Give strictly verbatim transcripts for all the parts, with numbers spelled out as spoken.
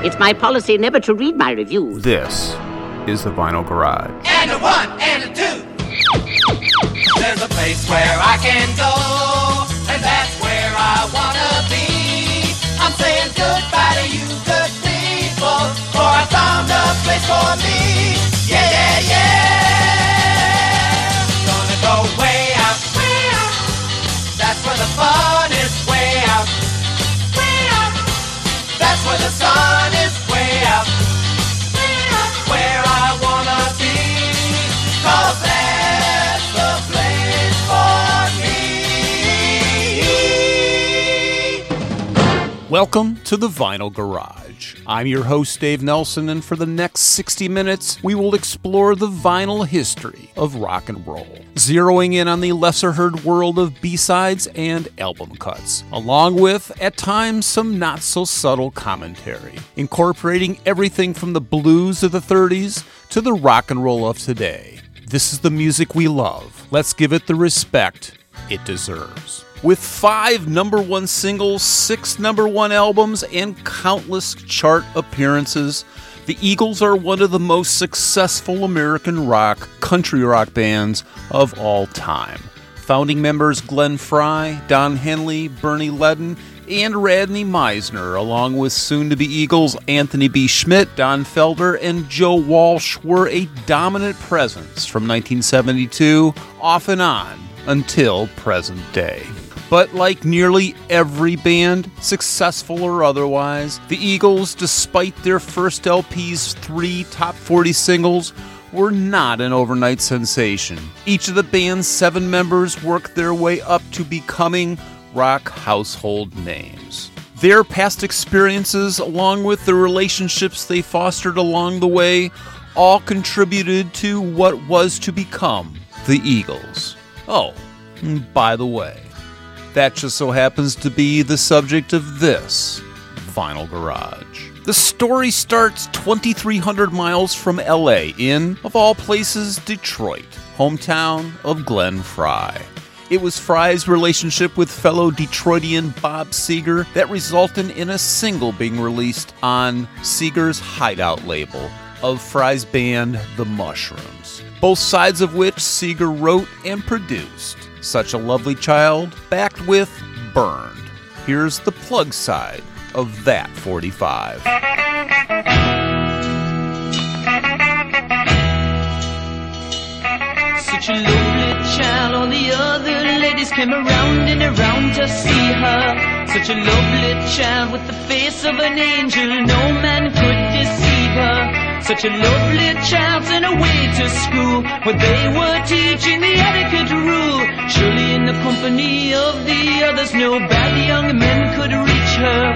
It's my policy never to read my reviews. This is the Vinyl Garage. And a one and a two. There's a place where I can go, and that's where I wanna be. I'm saying goodbye to you good people, for I found a place for me. Yeah, yeah, yeah. Gonna go way out, way out. That's where the fun is, way out, way out. That's where the sun is, way out, way out. Where I wanna be, 'cause that's the place for me. Welcome to the Vinyl Garage. I'm your host, Dave Nelson, and for the next sixty minutes, we will explore the vinyl history of rock and roll, zeroing in on the lesser-heard world of B-sides and album cuts, along with, at times, some not-so-subtle commentary, incorporating everything from the blues of the thirties to the rock and roll of today. This is the music we love. Let's give it the respect it deserves. With five number one singles, six number one albums, and countless chart appearances, the Eagles are one of the most successful American rock, country rock bands of all time. Founding members Glenn Frey, Don Henley, Bernie Leadon, and Radney Meisner, along with soon-to-be Eagles Anthony B. Schmidt, Don Felder, and Joe Walsh, were a dominant presence from nineteen seventy-two off and on until present day. But like nearly every band, successful or otherwise, the Eagles, despite their first L P's three top forty singles, were not an overnight sensation. Each of the band's seven members worked their way up to becoming rock household names. Their past experiences, along with the relationships they fostered along the way, all contributed to what was to become the Eagles. Oh, by the way, that just so happens to be the subject of this Vinyl Garage. The story starts twenty-three hundred miles from L A in, of all places, Detroit, hometown of Glenn Frey. It was Frey's relationship with fellow Detroitian Bob Seger that resulted in a single being released on Seger's Hideout label of Frey's band, The Mushrooms, both sides of which Seger wrote and produced. Such a Lovely Child, backed with Burned. Here's the plug side of that forty-five. Such a lovely child, all the other ladies came around and around to see her. Such a lovely child with the face of an angel, no man could deceive her. Such a lovely child sent away to school, where they were teaching the etiquette rule. Surely in the company of the others, no bad young men could reach her.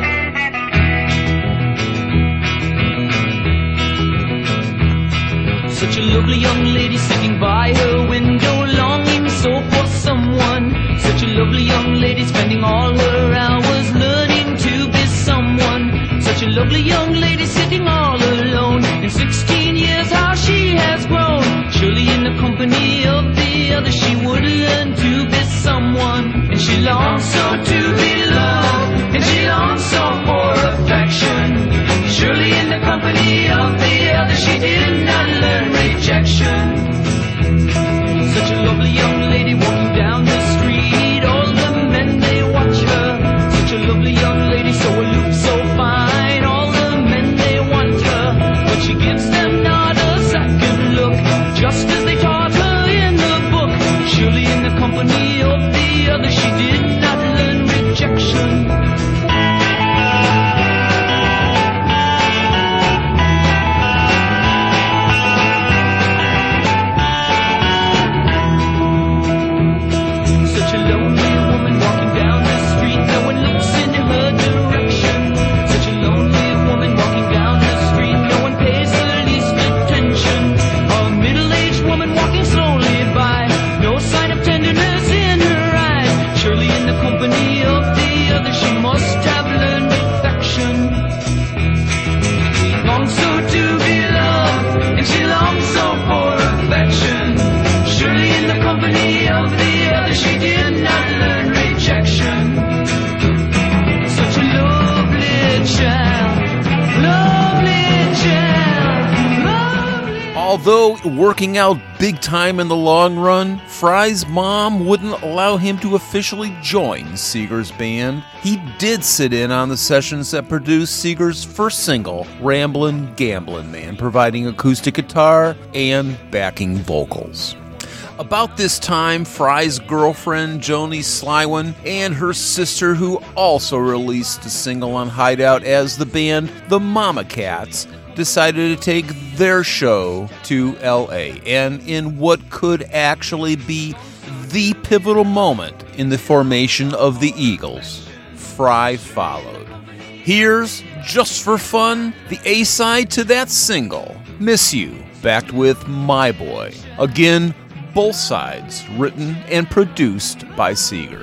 Such a lovely young lady sitting by her window, longing so for someone. Such a lovely young lady spending all her hours learning to be someone. Such a lovely young lady sitting all alone. In sixteen years how she has grown. Surely in the company of the others she would learn to be someone. And she longs so to be loved, and she longs so for affection. Surely in the company of the others she did not learn rejection. Such a lovely young lady walking down the street, all the men they watch her. Such a lovely young lady, so aloof, so fine, all the men they want her. But she gives them not a second look, just as they taught her in the book. Surely in the company of the others she did not learn rejection. Although working out big time in the long run, Fry's mom wouldn't allow him to officially join Seeger's band. He did sit in on the sessions that produced Seeger's first single, Ramblin' Gamblin' Man, providing acoustic guitar and backing vocals. About this time, Fry's girlfriend, Joni Slywin, and her sister, who also released a single on Hideout as the band, the Mama Cats, decided to take their show to L A, and in what could actually be the pivotal moment in the formation of the Eagles, Fry followed. Here's, just for fun, the A-side to that single, Miss You, backed with My Boy. Again, both sides written and produced by Seeger.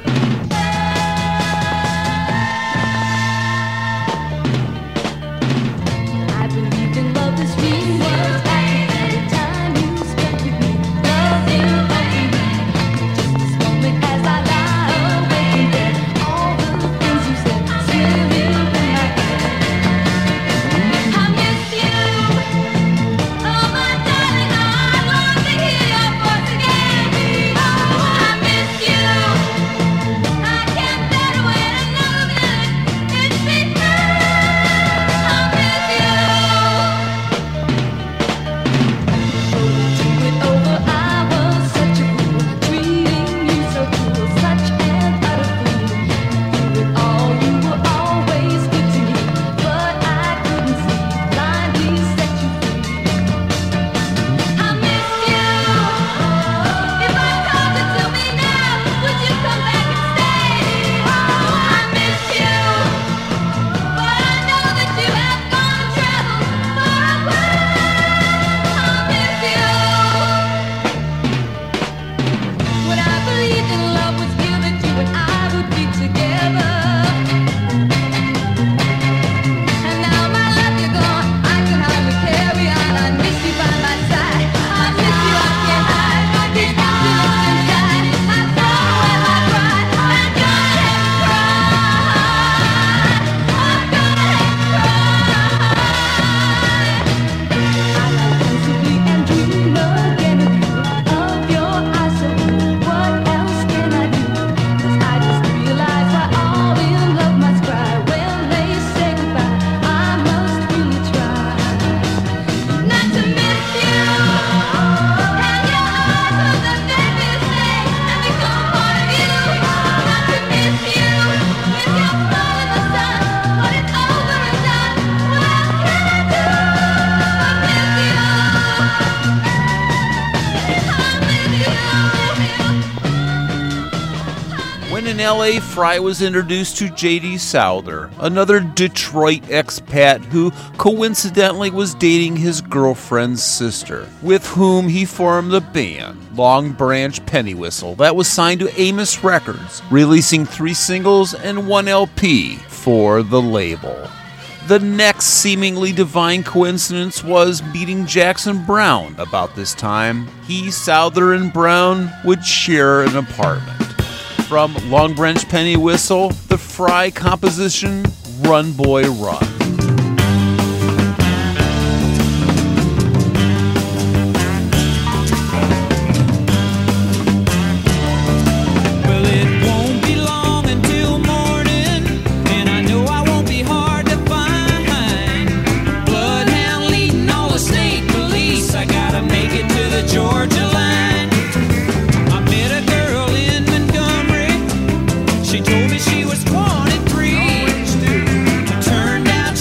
In L A, Fry was introduced to J D Souther, another Detroit expat who coincidentally was dating his girlfriend's sister, with whom he formed the band, Long Branch Pennywhistle, that was signed to Amos Records, releasing three singles and one L P for the label. The next seemingly divine coincidence was meeting Jackson Browne about this time. He, Souther, and Browne would share an apartment. From Long Branch Pennywhistle, the Fry composition, Run Boy Run. She told me she was twenty-three. Turned out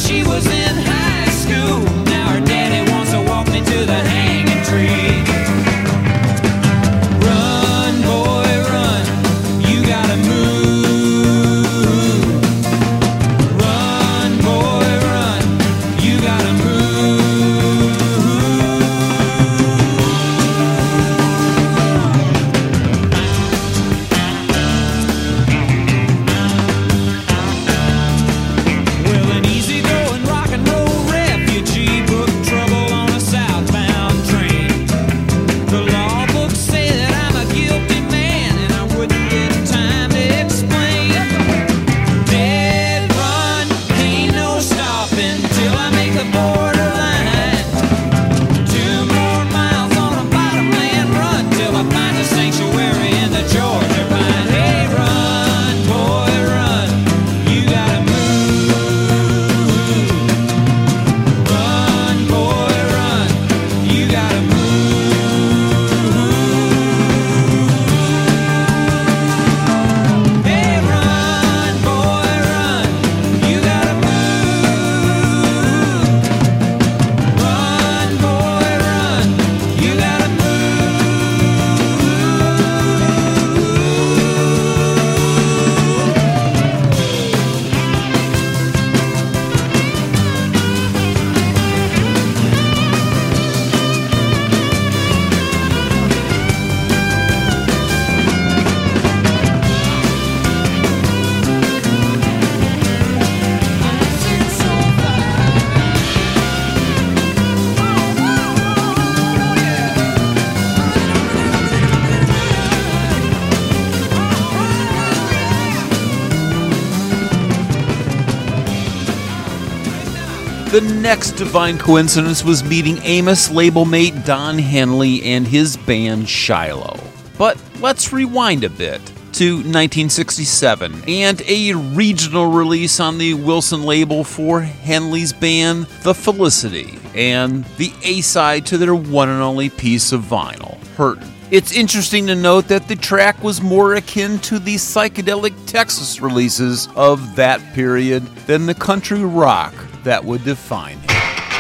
The next divine coincidence was meeting Amos label mate Don Henley and his band Shiloh. But let's rewind a bit to nineteen sixty-seven and a regional release on the Wilson label for Henley's band, The Felicity, and the A-side to their one and only piece of vinyl, Hurtin'. It's interesting to note that the track was more akin to the psychedelic Texas releases of that period than the country rock that would define him.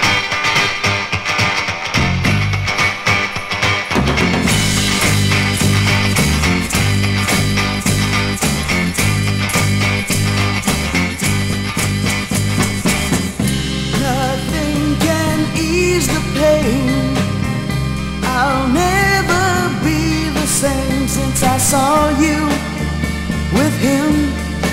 Nothing can ease the pain. I'll never be the same since I saw you with him.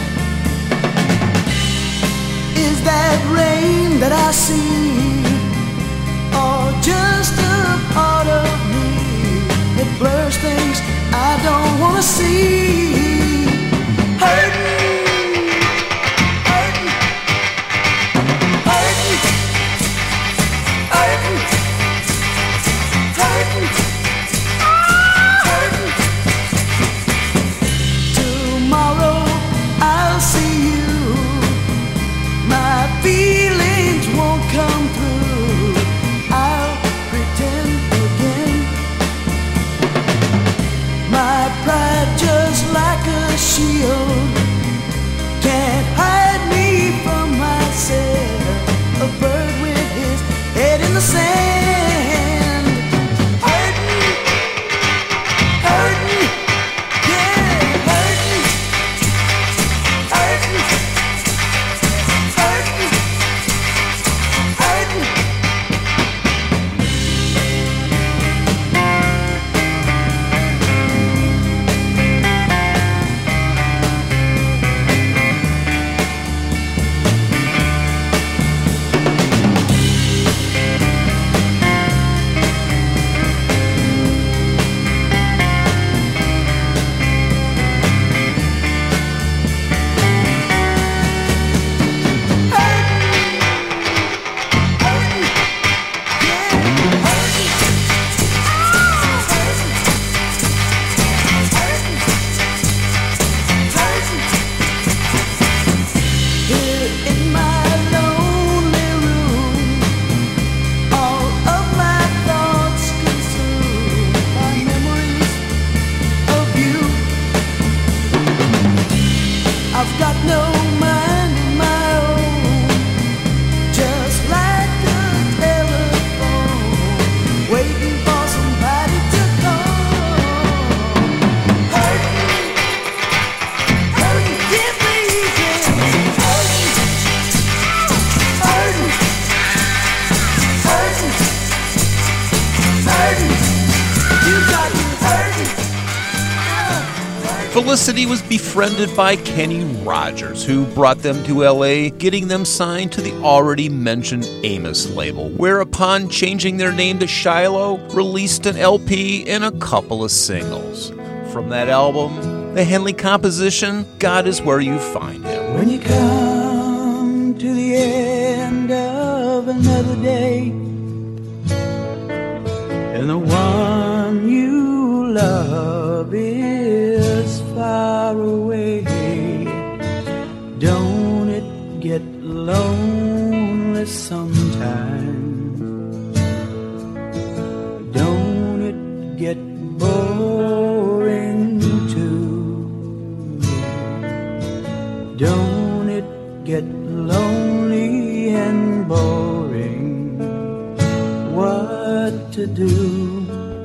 Is that rain that I see, or just a part of me? It blurs things I don't want to see. Hurting, hurting, hurting, hurting, hurting, hurting. Tomorrow I'll see you. My feelings won't come through. I'll pretend again. My pride, just like a shield, can't hide me from myself. A bird with his head in the sand. Hurting, hurting, yeah, hurting, hurting. Felicity was befriended by Kenny Rogers, who brought them to L A, getting them signed to the already mentioned Amos label, where upon changing their name to Shiloh, released an L P and a couple of singles. From that album, the Henley composition, God Is Where You Find Him. When you come to the end of another day, and the one you love is far away, don't it get lonely sometimes? Don't it get boring too? Don't it get lonely and boring? What to do?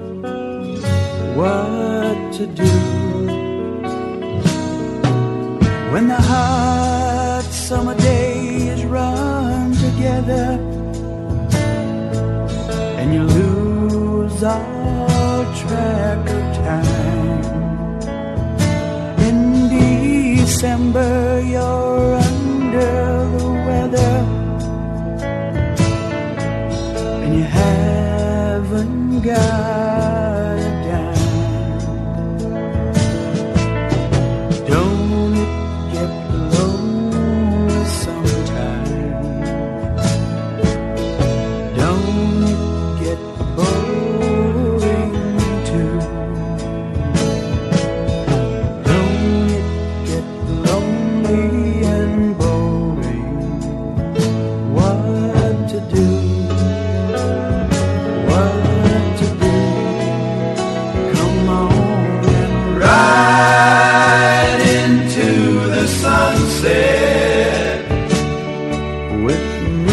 What to do? When the hot summer days run together and you lose all track of time, in December you're under the weather and you haven't got a dime. Don't it get lonely sometime?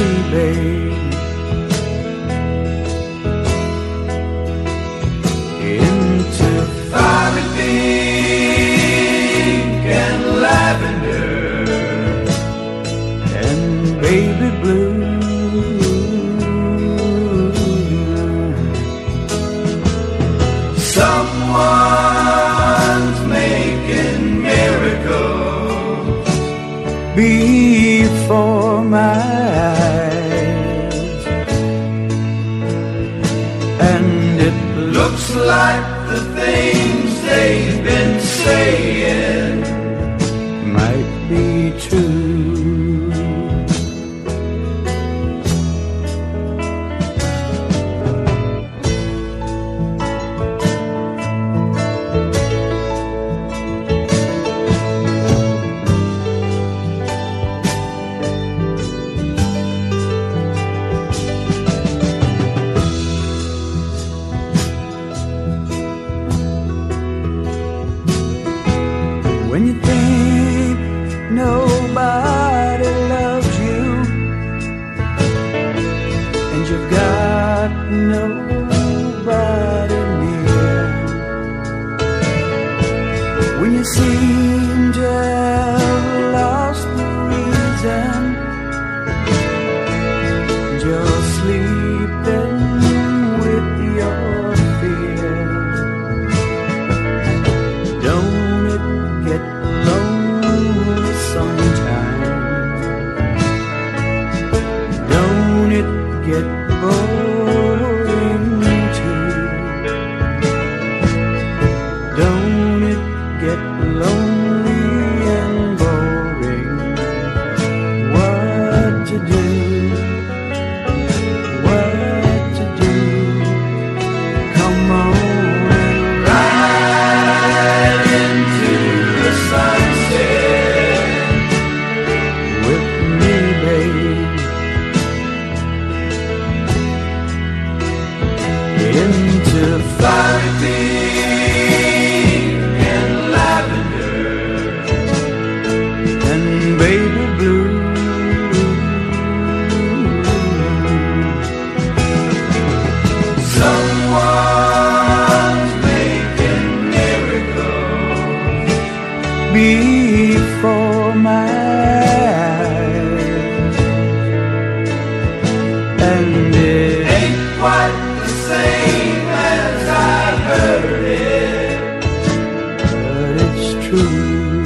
babe, into fiery pink and lavender and baby blue. Someone's making miracles before my eyes, and it looks like the things they've been saying might be true. When you think nobody loves you and you've got nobody near, when you seem to have lost the reason and you're sleeping with your fear, don't it get lonely sometime? Don't it get boring too? Don't it get lonely and boring? What to do? What to do? Come on and ride into the sunset with me, babe, into fiery pink and lavender and baby blue. Someone's making miracles before my eyes, and it ain't quite the same as I heard it, but it's true.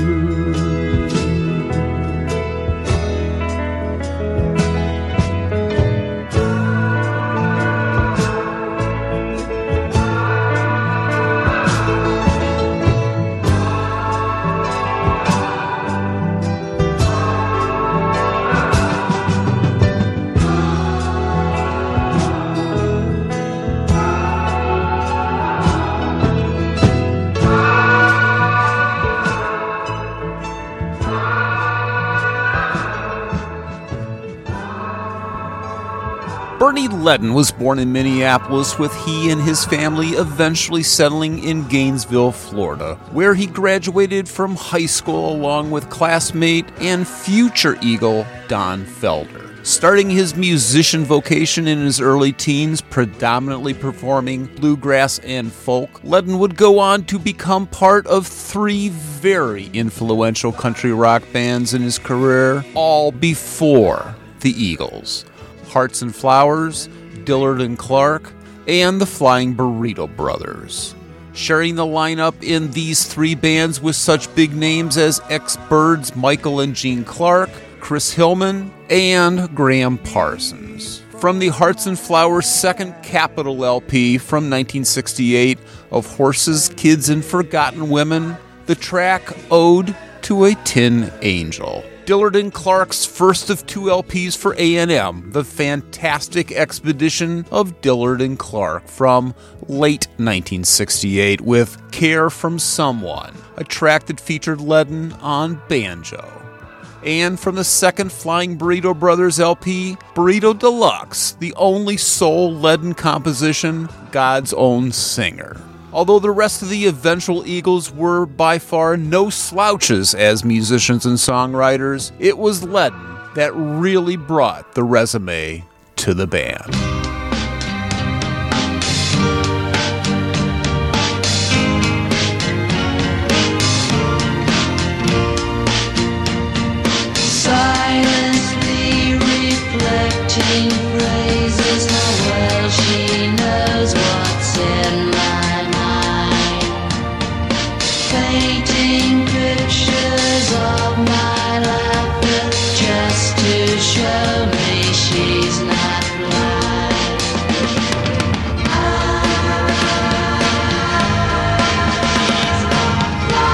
Bernie Leadon was born in Minneapolis, with he and his family eventually settling in Gainesville, Florida, where he graduated from high school along with classmate and future Eagle Don Felder. Starting his musician vocation in his early teens, predominantly performing bluegrass and folk, Leadon would go on to become part of three very influential country rock bands in his career, all before the Eagles: Hearts and Flowers, Dillard and Clark, and the Flying Burrito Brothers. Sharing the lineup in these three bands with such big names as ex-Byrds Michael and Gene Clark, Chris Hillman, and Graham Parsons. From the Hearts and Flowers' second Capitol L P from nineteen sixty-eight of Horses, Kids, and Forgotten Women, the track Ode to a Tin Angel. Dillard and Clark's first of two L Ps for A and M, The Fantastic Expedition of Dillard and Clark from late nineteen sixty-eight with Care from Someone, a track that featured Leadon on banjo. And from the second Flying Burrito Brothers L P, Burrito Deluxe, the only sole Leadon composition, God's Own Singer. Although the rest of the eventual Eagles were by far no slouches as musicians and songwriters, it was Leadon that really brought the resume to the band. Silently reflecting phrases, how well she knows what's in my mind. Painting pictures of my life just to show me she's not blind. She's not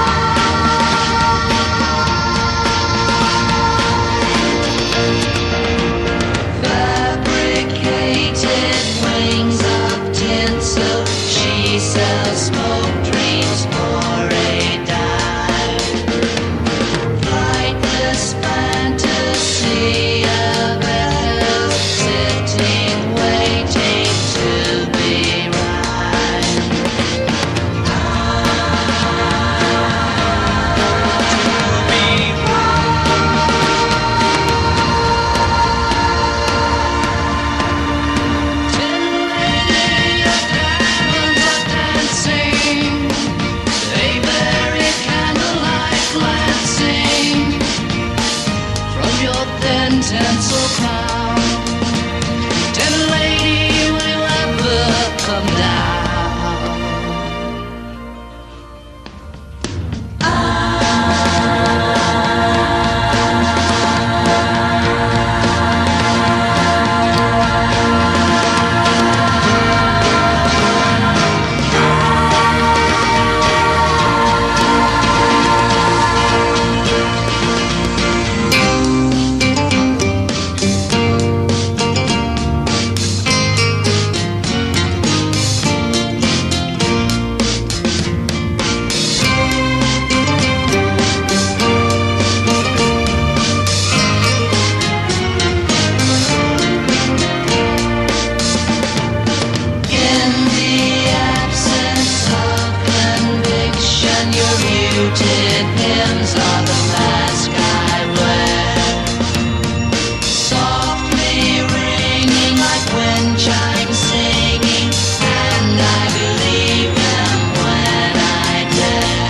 blind. Fabricated wings of tinsel, she sells smoke dreams for a dime. Flightless fantasy of bells sitting, waiting to be rhymed. Lady, your diamonds are dancing. They bury candlelight glancing from your thin tinsel crown. Tender lady, will you ever come down? In the absence of conviction, your muted hymns are the mask I wear. Softly ringing like wind chimes singing, and I believe them when I dare.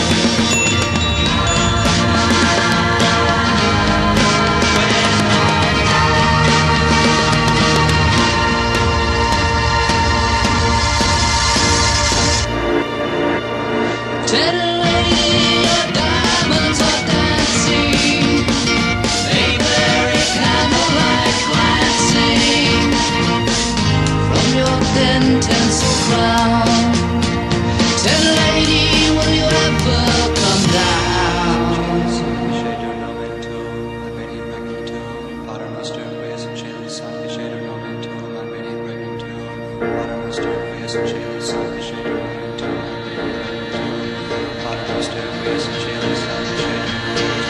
Tender lady, your diamonds are dancing. They bury candlelight glancing from your thin tinsel crown. Tender lady, will you ever come down? Shade of no mental, I made it record to. Water mustard, ways and chili sauce. The shade of no mental, I made it record to. Water mustard, ways and chili sauce. The shade of no mental, I made it record to. Water mustard, ways and chili sauce. The shade of no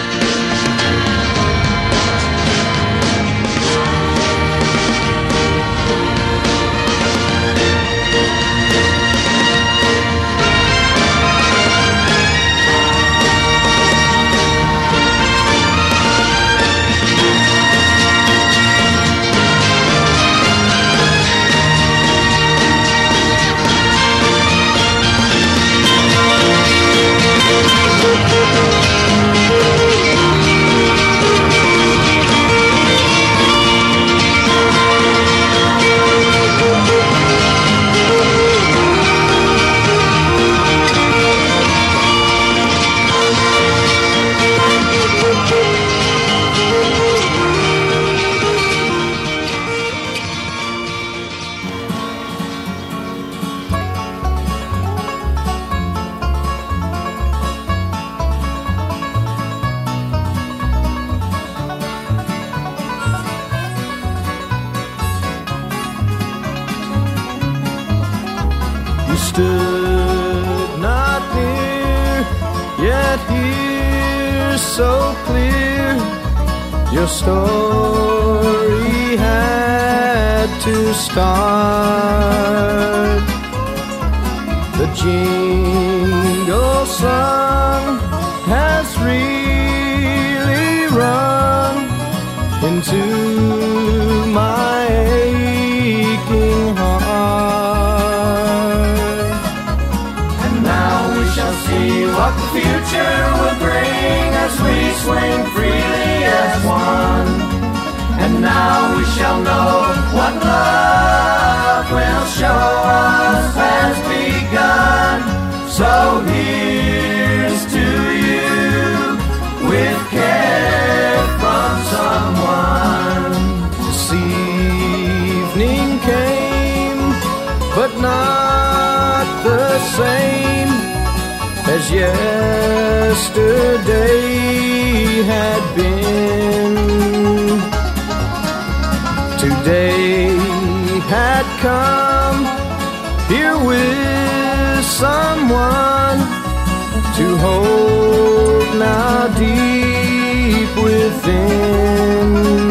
stood not near, yet here so clear. Your story had to start. The jingle song has really run as we swing freely as one. And now we shall know what love will show us has begun. So here's to you with care from someone. This evening came, but not the same as yesterday had been. Today had come here with someone to hold now deep within.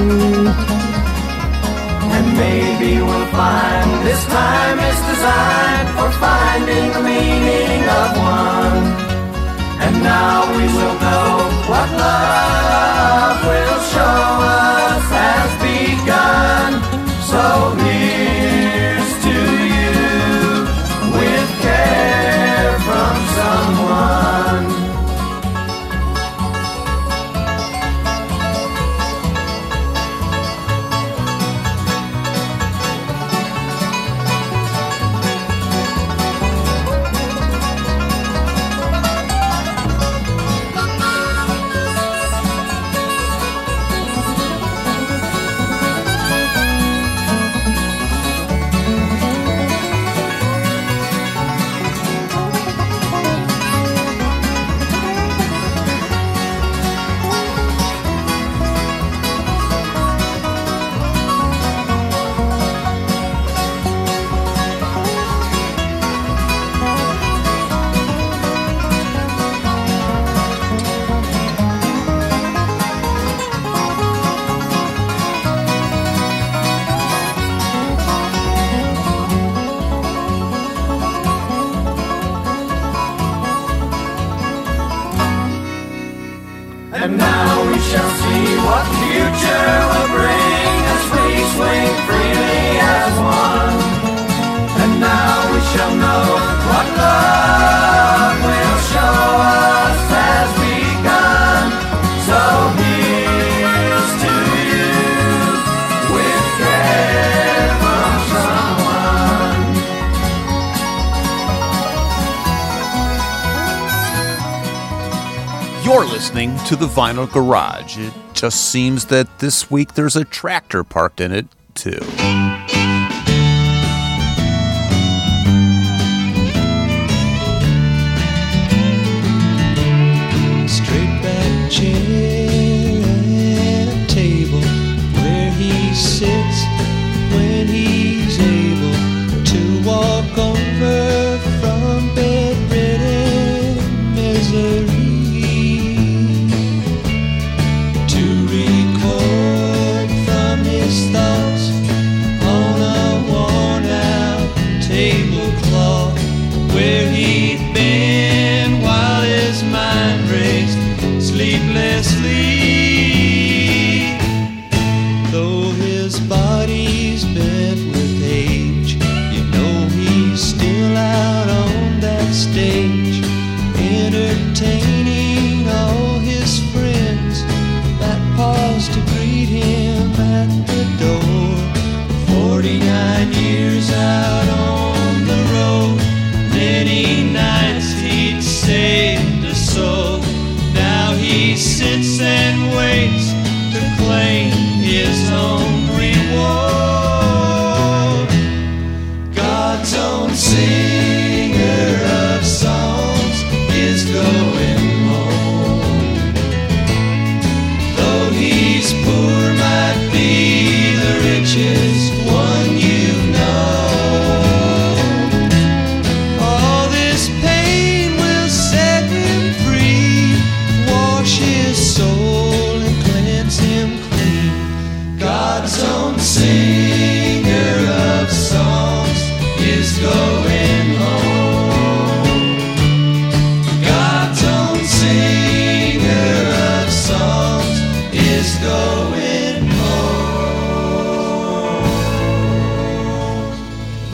And maybe we'll find this time is designed for finding the meaning of one. And now we will know what love will show us has begun. So here's to you with care from someone. And now we shall see what future will bring as we swing freely as one. And now we shall know what love will show us has begun. So here's to you with care from someone. You're listening to the Vinyl Garage. It just seems that this week there's a tractor parked in it, too. Straight back chair and a table where he sits when he's able to walk over from bedridden misery. Thoughts on a worn-out tablecloth where he'd been while his mind raced sleeplessly. Though his body's bent with age, you know he's still out on that stage, entertaining all his friends that pause to greet him at the door. Forty-nine years out on the road, many nights he'd saved a soul. Now he sits and waits to claim his own reward. God's own singer of songs is going home. Though he's poor, might be the richest one you know. All this pain will set him free, wash his soul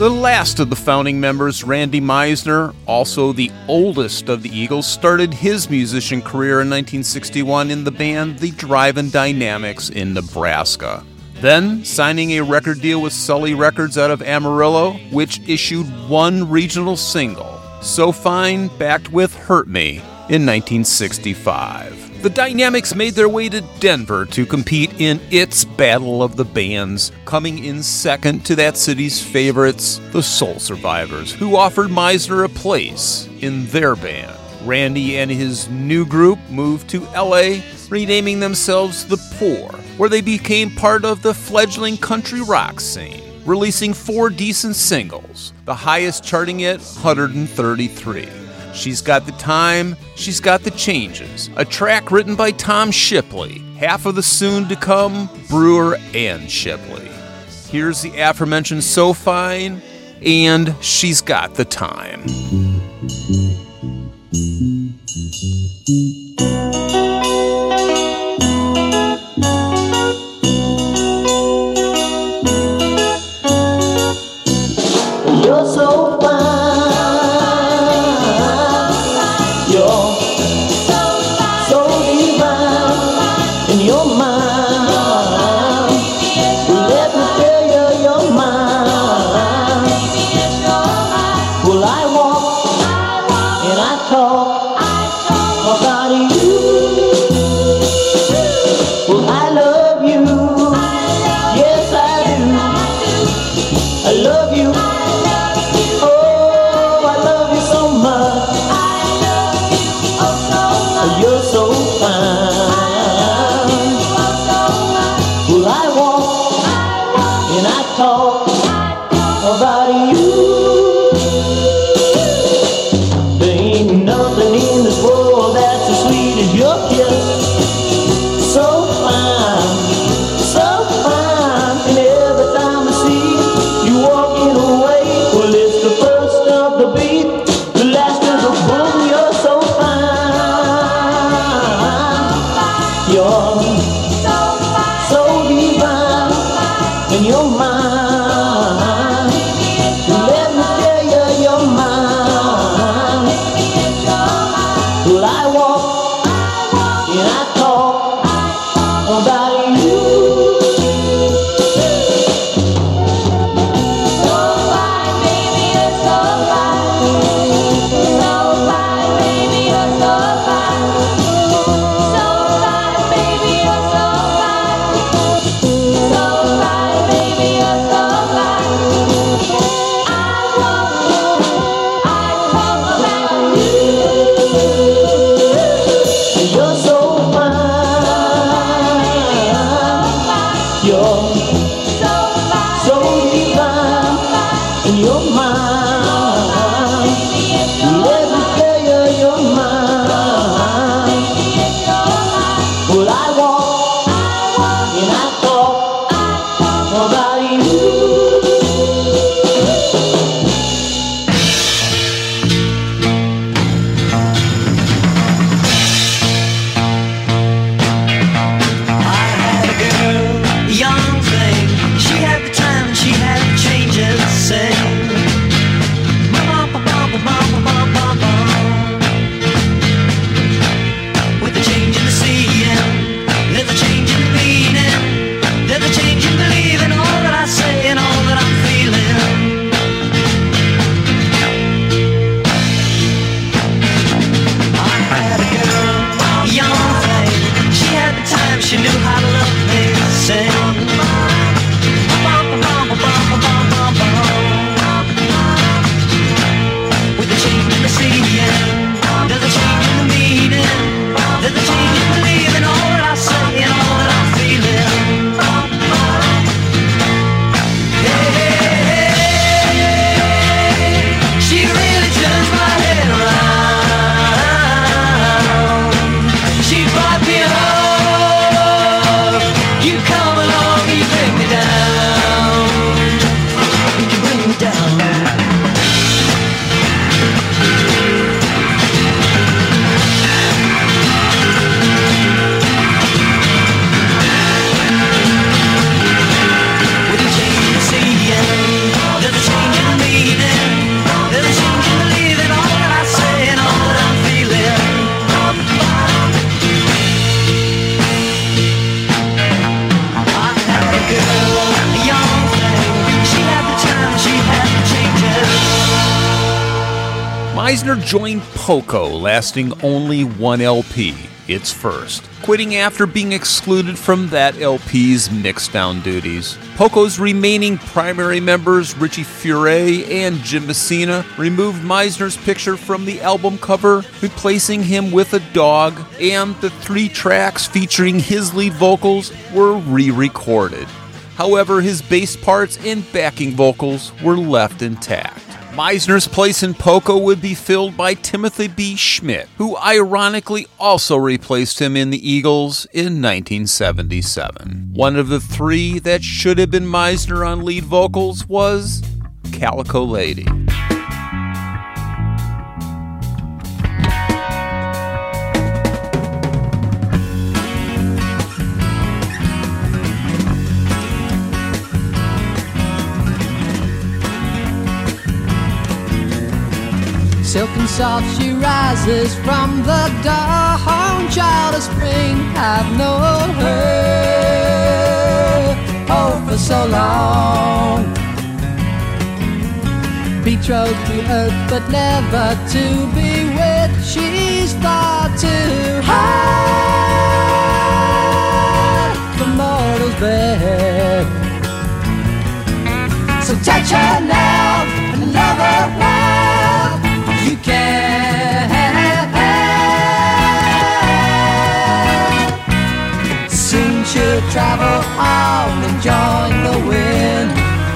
The last of the founding members, Randy Meisner, also the oldest of the Eagles, started his musician career in nineteen sixty-one in the band The Drivin' Dynamics in Nebraska. Then signing a record deal with Sully Records out of Amarillo, which issued one regional single, So Fine, backed with Hurt Me, in nineteen sixty-five. The Dynamics made their way to Denver to compete in its Battle of the Bands, coming in second to that city's favorites, the Soul Survivors, who offered Meisner a place in their band. Randy and his new group moved to L A, renaming themselves The Poor, where they became part of the fledgling country rock scene, releasing four decent singles, the highest charting at one hundred thirty-three. She's Got the Time, She's Got the Changes, a track written by Tom Shipley, half of the soon-to-come Brewer and Shipley. Here's the aforementioned So Fine and She's Got the Time. You're so fine. So Meisner joined Poco, lasting only one L P, its first, quitting after being excluded from that L P's mixdown duties. Poco's remaining primary members, Richie Furay and Jim Messina, removed Meisner's picture from the album cover, replacing him with a dog, and the three tracks featuring his lead vocals were re-recorded. However, his bass parts and backing vocals were left intact. Meisner's place in Poco would be filled by Timothy B. Schmidt, who ironically also replaced him in the Eagles in nineteen seventy-seven. One of the three that should have been Meisner on lead vocals was Calico Lady. Silk and soft she rises from the dawn, child of spring, I've known her, oh, for so long. Betrothed to earth, but never to be with, she's far too high for mortal's bed. So touch her now and love her well. You can. Soon she'll travel on and join the wind.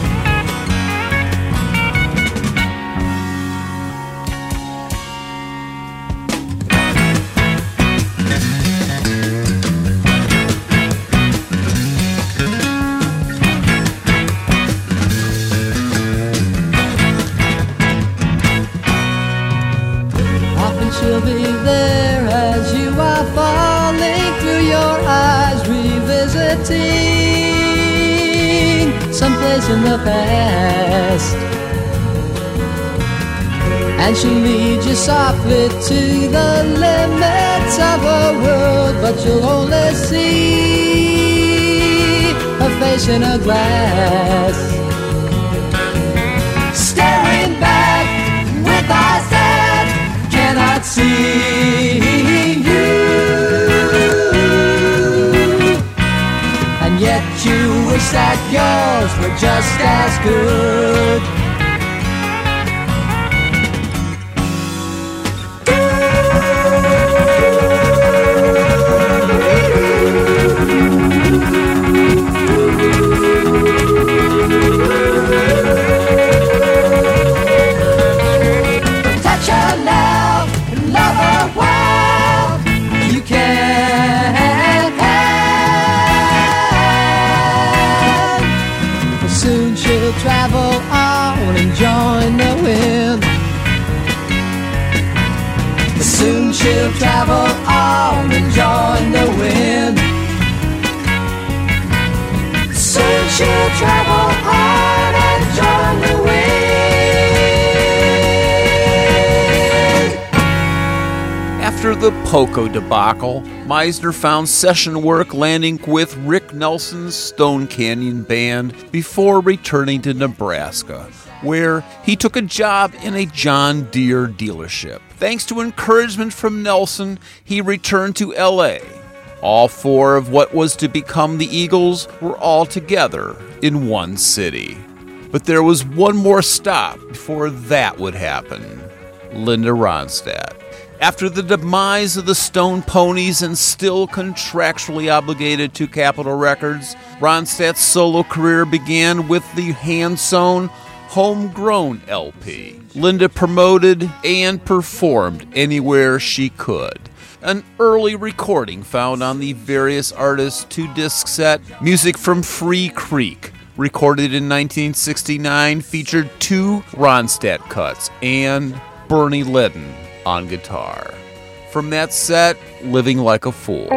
She'll be there as you are falling through your eyes, revisiting someplace in the past. And she'll lead you softly to the limits of her world, but you'll only see her face in a glass, staring back with eyes that cannot see you, and yet you wish that yours were just as good. Travel on and join the wind. Soon she'll travel on and join the wind. Soon she'll travel on and join the wind. After the Poco debacle, Meisner found session work landing with Rick Nelson's Stone Canyon Band before returning to Nebraska, where he took a job in a John Deere dealership. Thanks to encouragement from Nelson, he returned to L A. All four of what was to become the Eagles were all together in one city. But there was one more stop before that would happen: Linda Ronstadt. After the demise of the Stone Ponies and still contractually obligated to Capitol Records, Ronstadt's solo career began with the hand-sewn, homegrown L P. Linda promoted and performed anywhere she could. An early recording found on the Various Artists two-disc set, Music from Free Creek, recorded in nineteen sixty-nine, featured two Ronstadt cuts and Bernie Leadon on guitar. From that set, Living Like a Fool.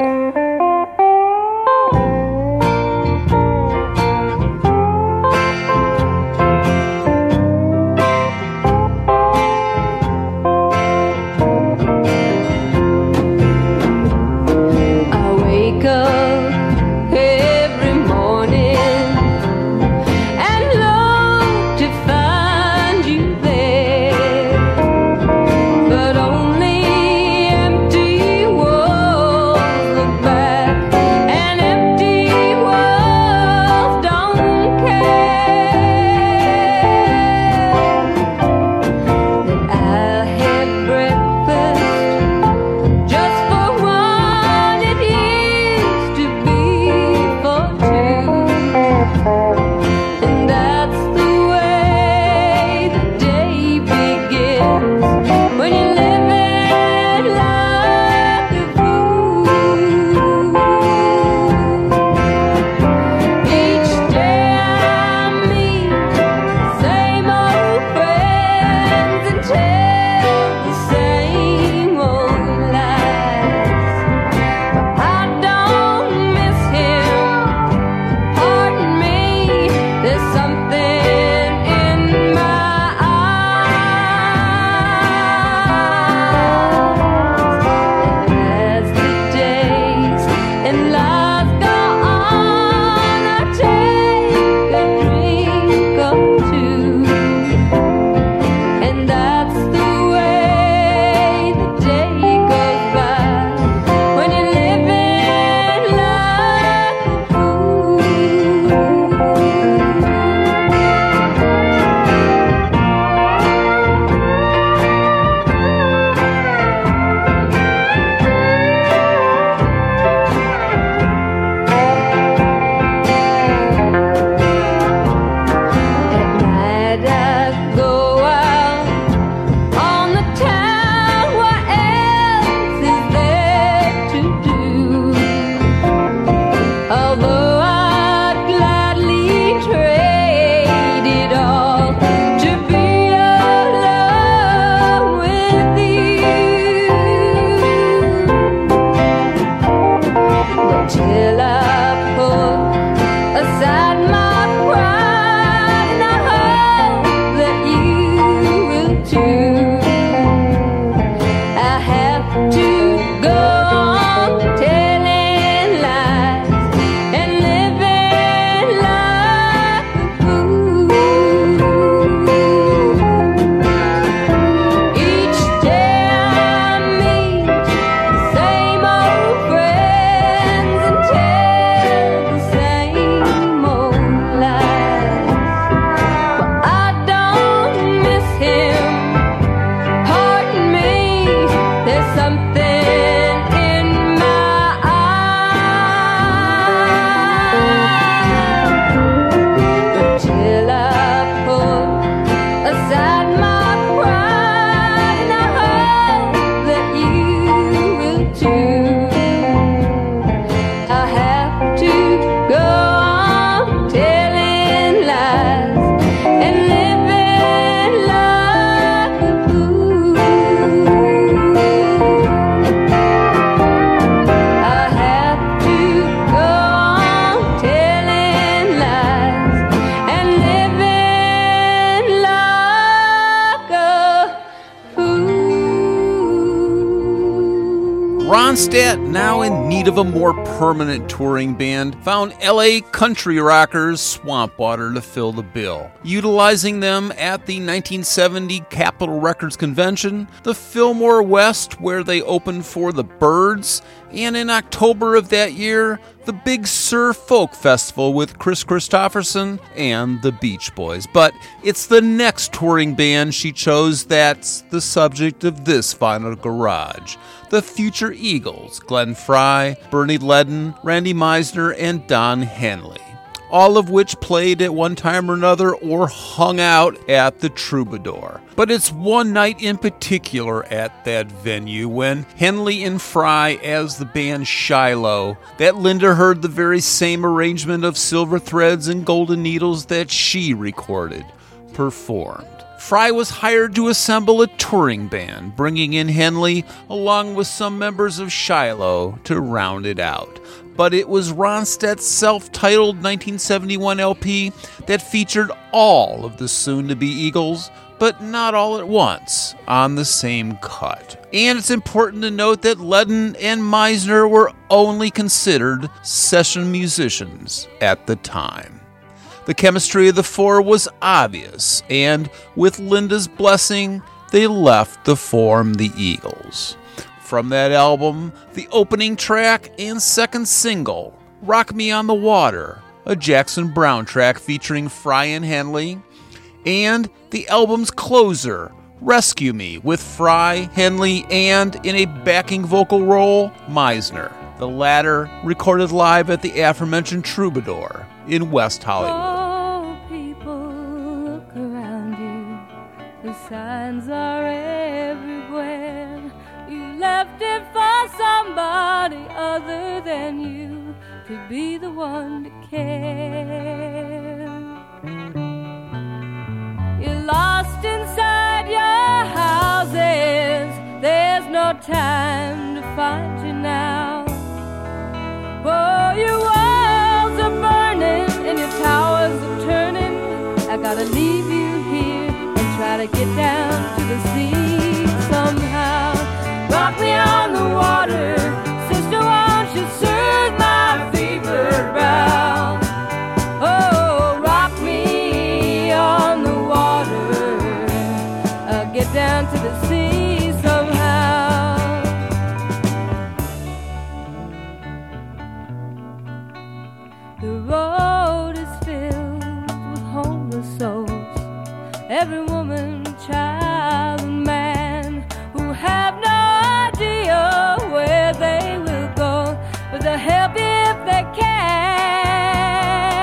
And long to find you there. Ronstadt, now in need of a more permanent touring band, found L A country rockers Swampwater to fill the bill. Utilizing them at the nineteen seventy Capitol Records Convention, the Fillmore West, where they opened for the Byrds, and in October of that year, the Big Sur Folk Festival with Chris Christopherson and the Beach Boys. But it's the next touring band she chose that's the subject of this Vinyl Garage. The Future Eagles, Glenn Frey, Bernie Leadon, Randy Meisner, and Don Henley, all of which played at one time or another or hung out at the Troubadour. But it's one night in particular at that venue when Henley and Frey as the band Shiloh, that Linda heard the very same arrangement of Silver Threads and Golden Needles that she recorded, performed. Frey was hired to assemble a touring band, bringing in Henley along with some members of Shiloh to round it out. But it was Ronstadt's self-titled nineteen seventy-one L P that featured all of the soon-to-be Eagles, but not all at once, on the same cut. And it's important to note that Leadon and Meisner were only considered session musicians at the time. The chemistry of the four was obvious, and with Linda's blessing, they left to form the Eagles. From that album, the opening track and second single, Rock Me on the Water, a Jackson Browne track featuring Frey and Henley, and the album's closer, Rescue Me, with Frey, Henley, and, in a backing vocal role, Meisner. The latter recorded live at the aforementioned Troubadour in West Hollywood. Oh, people, look around you. The signs are everywhere. You left it for somebody other than you to be the one to care. You're lost inside your houses. There's no time to find you now. Oh, your walls are burning and your towers are turning. I gotta leave you here and try to get down to the sea somehow. Rock me on the water, sister, won't you soothe my fevered brow? Oh, rock me on the water, I'll get down to the sea somehow. The road is filled with homeless souls, every woman, child, and man who have no idea where they will go, but they'll help you if they can.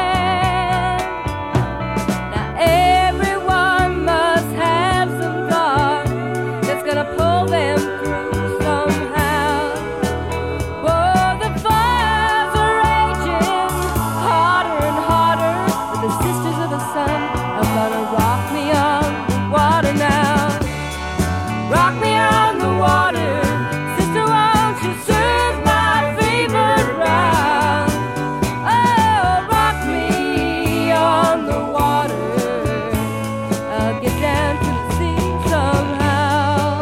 Now everyone must have some thought that's gonna pull them through somehow. Oh, the fires are raging harder and harder, but the sisters of the sun are gonna rock me on the water now. Rock me on the water, sister, won't you soothe my fevered brow? Oh, rock me on the water, I'll get down to the sea somehow.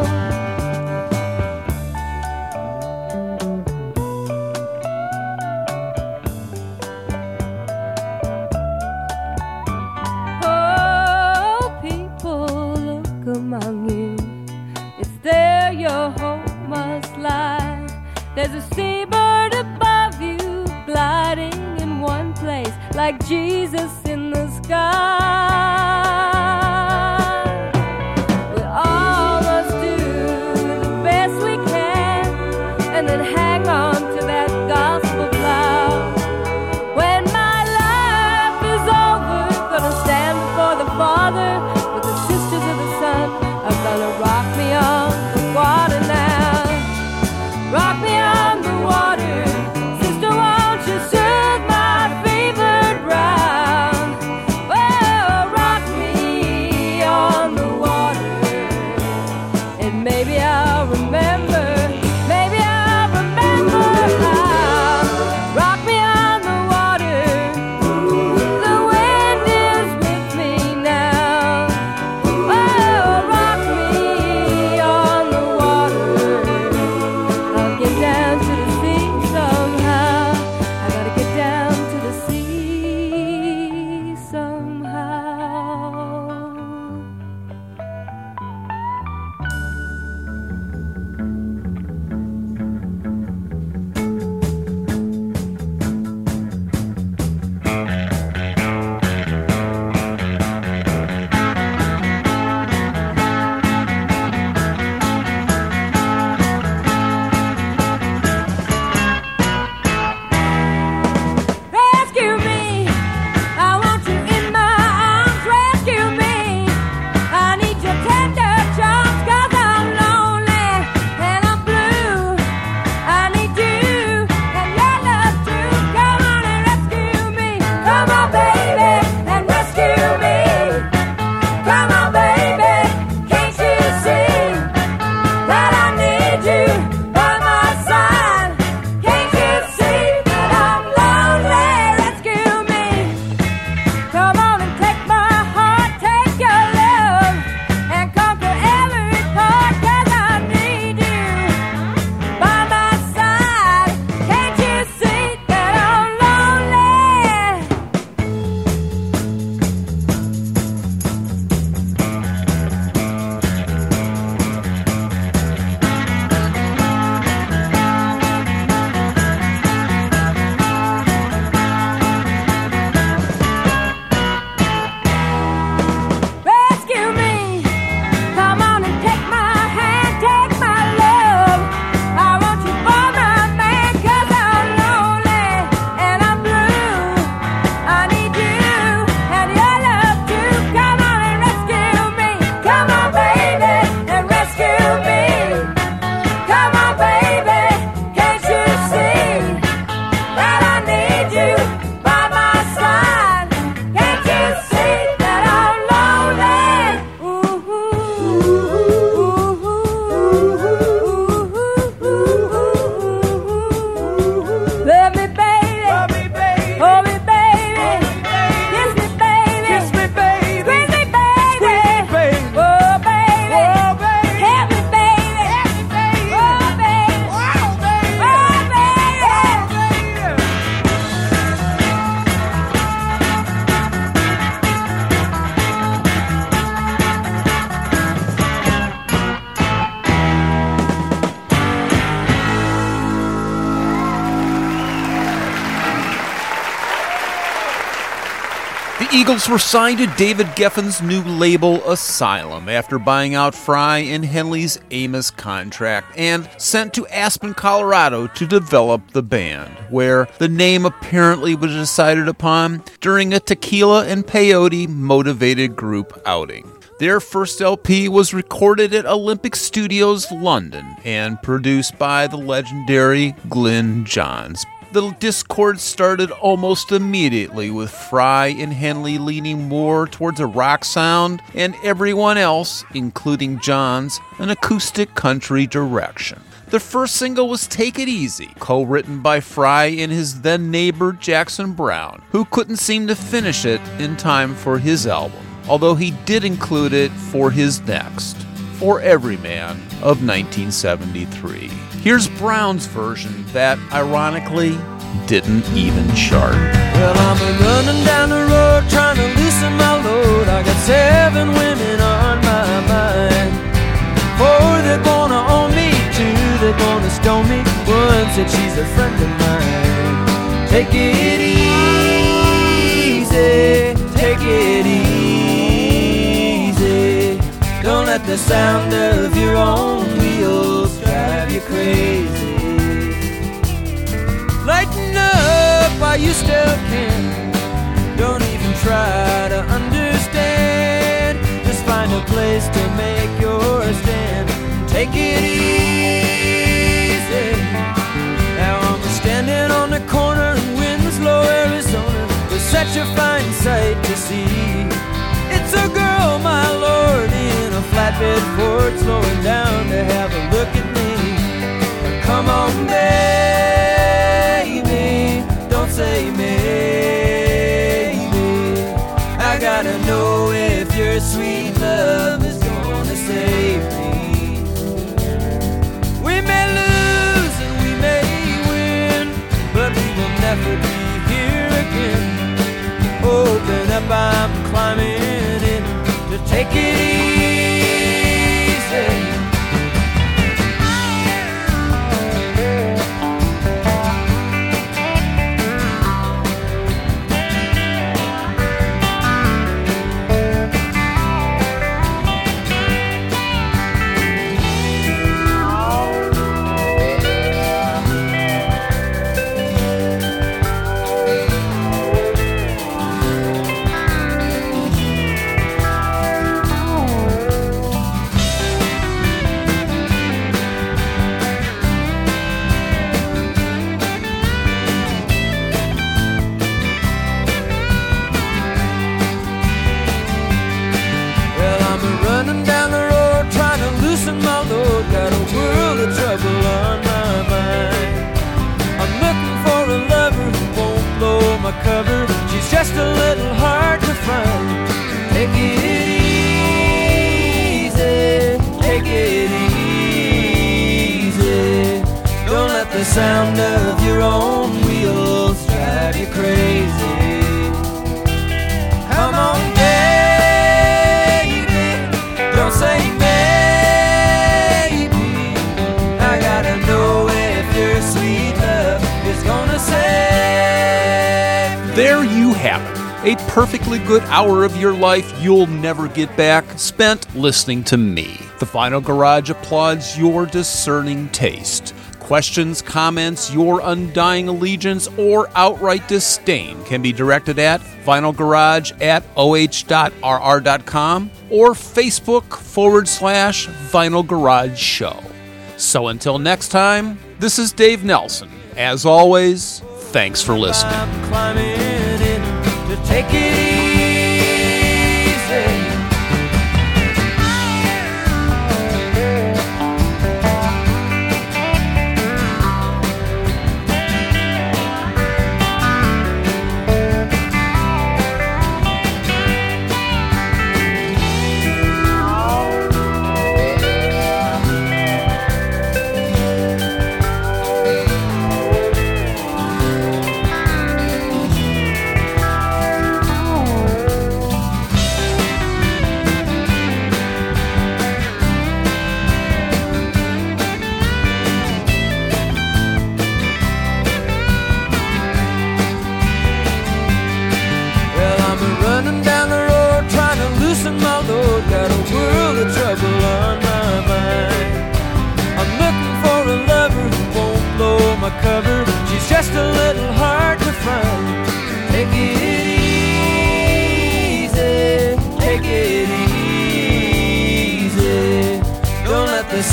Oh, people, look among you. It's there your hope must lie. There's a seabird above you, gliding in one place, like Jesus in the sky. We all must do the best we can, and then hang on to that gospel cloud. When my life is over, gonna stand before the Father with the sisters of the sun are gonna rock me on the water now. Rock me on the water, sister, won't you soothe my fevered brow? Eagles were signed to David Geffen's new label Asylum after buying out Fry and Henley's Amos contract and sent to Aspen, Colorado to develop the band, where the name apparently was decided upon during a tequila and peyote motivated group outing. Their first L P was recorded at Olympic Studios, London, and produced by the legendary Glyn Johns. The discord started almost immediately, with Fry and Henley leaning more towards a rock sound, and everyone else, including Johns, an acoustic country direction. The first single was Take It Easy, co-written by Fry and his then-neighbor Jackson Browne, who couldn't seem to finish it in time for his album, although he did include it for his next, For Every Man of nineteen seventy-three. Here's Browne's version that, ironically, didn't even chart. Well, I'm a running down the road trying to loosen my load. I got seven women on my mind. Four that wanna own me, two that wanna stone me. One said she's a friend of mine. Take it easy, take it easy. Don't let the sound of your own wheels drive you crazy. Lighten up while you still can. Don't even try to understand. Just find a place to make your stand. Take it easy. Now I'm standing on the corner in Winslow, Arizona, with such a fine sight to see. It's a girl, my lord, in a flatbed Ford, slowing down to have a look at me. Come on, baby, don't say maybe. I gotta know if your sweet love is gonna save me. We may lose and we may win, but we will never be here again. Open up, I'm climbing in to take it easy. Cover. She's just a little hard to find. Take it easy, take it easy. Don't let the sound of your own wheels drive you crazy. Come on, baby, don't say maybe. I gotta know if your sweet love is gonna say. There you have it. A perfectly good hour of your life you'll never get back spent listening to me. The Vinyl Garage applauds your discerning taste. Questions, comments, your undying allegiance, or outright disdain can be directed at vinylgarage at oh dot com or Facebook forward slash Vinyl Garage Show. So until next time, this is Dave Nelson. As always, thanks for listening. I'm climbing in to take it easy.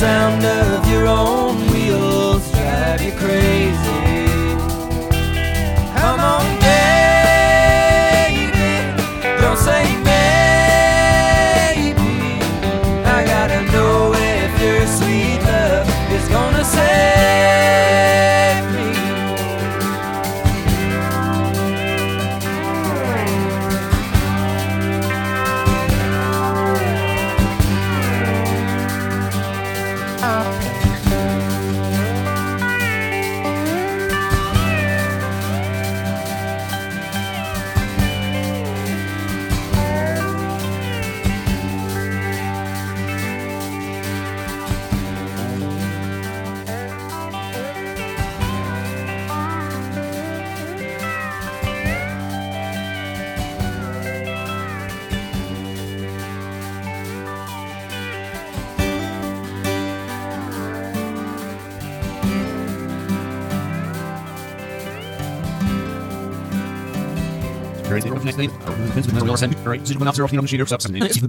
sound of your own wheels drive you crazy. Come on, baby, don't say maybe. I gotta know if your sweet love is gonna save me. Very